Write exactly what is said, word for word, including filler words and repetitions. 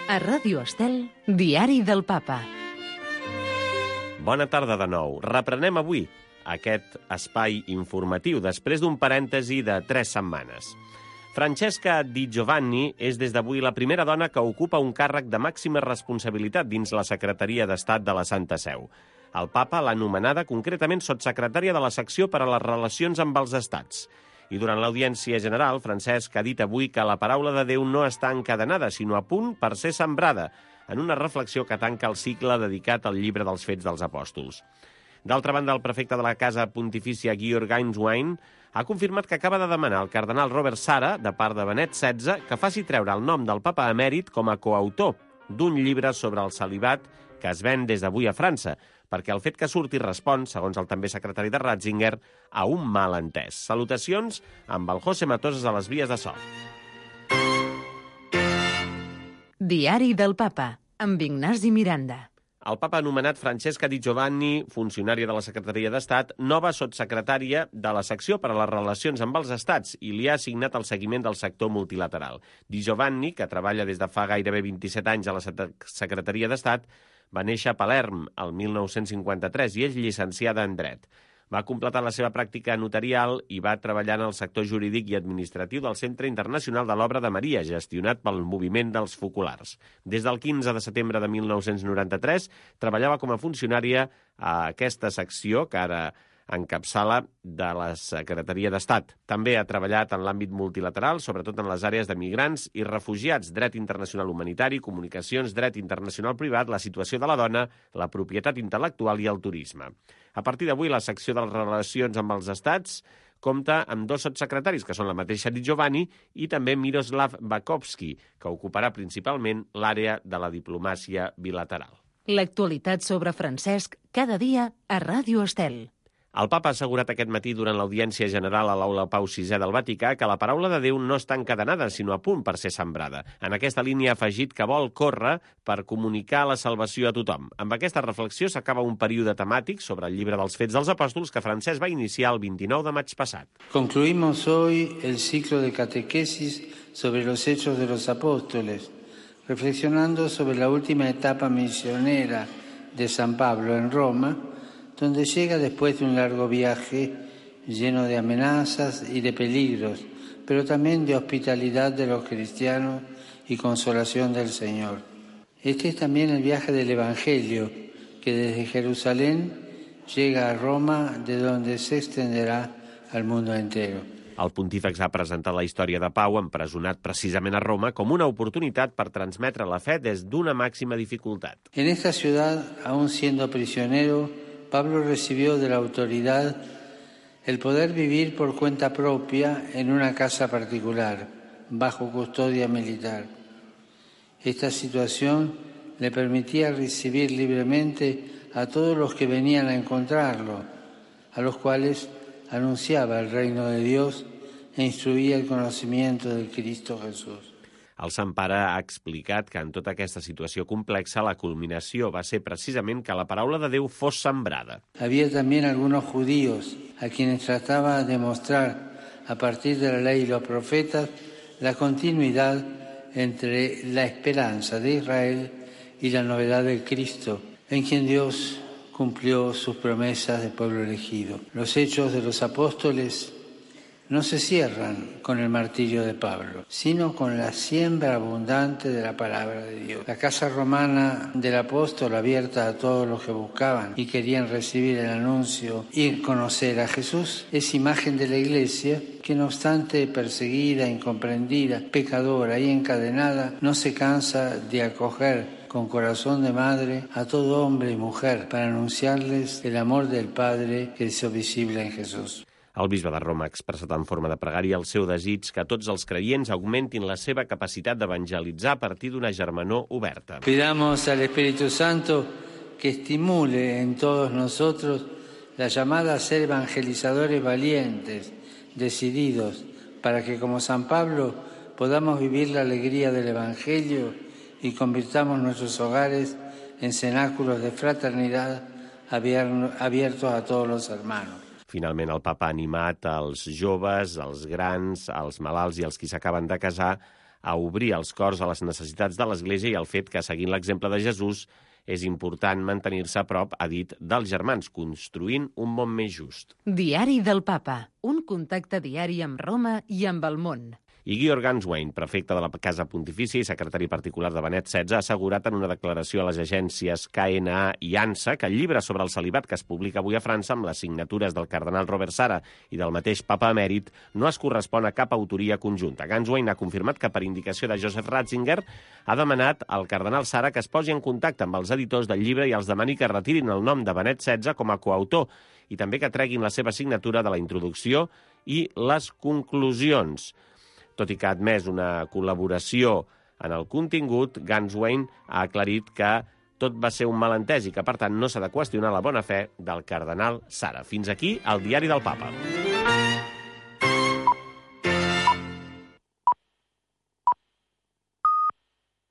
A Ràdio Estel, Diari del Papa. Bona tarda de nou. Reprenem avui aquest espai informatiu després d'un parèntesi de tres setmanes. Francesca Di Giovanni és des d'avui la primera dona que ocupa un càrrec de màxima responsabilitat dins la Secretaria d'Estat de la Santa Seu. El papa l'ha nomenada concretament sotssecretària de la secció per a les relacions amb els estats. I durant l'audiència general, Francesc ha dit avui que la paraula de Déu no està encadenada, sinó a punt per ser sembrada, en una reflexió que tanca el cicle dedicat al llibre dels Fets dels Apòstols. D'altra banda, el prefecte de la Casa Pontifícia, Georg Gainswein, ha confirmat que acaba de demanar al cardenal Robert Sara, de part de Benet setze, que faci treure el nom del papa emèrit com a coautor d'un llibre sobre el celibat que es ven des d'avui a França, perquè el fet que surti respon, segons el també secretari de Ratzinger, a un malentès. Salutacions amb el José Matoses a les vies de so. Diari del Papa, amb Ignasi Miranda. El papa ha nomenat Francesca Di Giovanni, funcionària de la Secretaria d'Estat, nova sotssecretària de la secció per a les relacions amb els estats i li ha assignat el seguiment del sector multilateral. Di Giovanni, que treballa des de fa gairebé vint-i-set anys a la Secretaria d'Estat, va néixer a Palerm el mil nou-cents cinquanta-tres i és llicenciada en Dret. Va completar la seva pràctica notarial i va treballar en el sector jurídic i administratiu del Centre Internacional de l'Obra de Maria, gestionat pel Moviment dels Focolars. Des del quinze de setembre de mil nou-cents noranta-tres treballava com a funcionària a aquesta secció que ara encapçala de la Secretaria d'Estat. També ha treballat en l'àmbit multilateral, sobretot en les àrees de migrants i refugiats, dret internacional humanitari, comunicacions, dret internacional privat, la situació de la dona, la propietat intel·lectual i el turisme. A partir d'avui, la secció de les relacions amb els estats compta amb dos sotssecretaris, que són la mateixa Di Giovanni i també Miroslav Bakovski, que ocuparà principalment l'àrea de la diplomàcia bilateral. L'actualitat sobre Francesc cada dia a Ràdio Estel. El papa ha assegurat aquest matí durant l'audiència general a l'Aula Pau sisè del Vaticà que la paraula de Déu no està encadenada, sinó a punt per ser sembrada. En aquesta línia ha afegit que vol córrer per comunicar la salvació a tothom. Amb aquesta reflexió s'acaba un període temàtic sobre el llibre dels Fets dels Apòstols que Francesc va iniciar el vint-i-nou de maig passat. Concluimos hoy el ciclo de catequesis sobre los hechos de los apóstoles, reflexionando sobre la última etapa misionera de San Pablo en Roma, donde llega después de un largo viaje lleno de amenazas y de peligros, pero también de hospitalidad de los cristianos y consolación del Señor. Este es también el viaje del Evangelio, que desde Jerusalén llega a Roma, de donde se extenderá al mundo entero. El pontífex ha presentat la història de Pau, empresonat precisament a Roma, com una oportunitat per transmetre la fe des d'una màxima dificultat. En esta ciudad, aún siendo prisionero, Pablo recibió de la autoridad el poder vivir por cuenta propia en una casa particular, bajo custodia militar. Esta situación le permitía recibir libremente a todos los que venían a encontrarlo, a los cuales anunciaba el reino de Dios e instruía el conocimiento del Cristo Jesús. El Sant Pare ha explicat que en tota aquesta situació complexa la culminació va ser precisament que la paraula de Déu fos sembrada. Había también algunos judíos a quienes trataba de mostrar a partir de la ley y los profetas la continuidad entre la esperanza de Israel y la novedad del Cristo, en quien Dios cumplió sus promesas de pueblo elegido. Los hechos de los apóstoles no se cierran con el martirio de Pablo, sino con la siembra abundante de la palabra de Dios. La casa romana del apóstol, abierta a todos los que buscaban y querían recibir el anuncio y conocer a Jesús, es imagen de la Iglesia que, no obstante perseguida, incomprendida, pecadora y encadenada, no se cansa de acoger con corazón de madre a todo hombre y mujer para anunciarles el amor del Padre que se hizo visible en Jesús. El bisbe de Roma ha expressat en forma de pregària el seu desig que tots els creients augmentin la seva capacitat d'evangelitzar a partir d'una germanor oberta. Pidamos al Espíritu Santo que estimule en todos nosotros la llamada a ser evangelizadores valientes, decididos, para que como San Pablo podamos vivir la alegría del Evangelio y convirtamos nuestros hogares en cenáculos de fraternidad abiertos a todos los hermanos. Finalment, el papa ha animat els joves, els grans, els malalts i els qui s'acaben de casar a obrir els cors a les necessitats de l'Església i el fet que, seguint l'exemple de Jesús, és important mantenir-se a prop, ha dit, dels germans, construint un món més just. Diari del Papa. Un contacte diari amb Roma i amb el món. I Georg Ganswein, prefecte de la Casa Pontifícia i secretari particular de Benet setze, ha assegurat en una declaració a les agències K N A i ANSA que el llibre sobre el celibat que es publica avui a França amb les signatures del cardenal Robert Sara i del mateix papa emèrit no es correspon a cap autoria conjunta. Ganswein ha confirmat que per indicació de Joseph Ratzinger ha demanat al cardenal Sara que es posi en contacte amb els editors del llibre i els demani que retirin el nom de Benet setze com a coautor i també que treguin la seva signatura de la introducció i les conclusions. Tot i que ha admès una col·laboració en el contingut, Ganswein ha aclarit que tot va ser un malentès i que, per tant, no s'ha de qüestionar la bona fe del cardenal Sara. Fins aquí el Diari del Papa.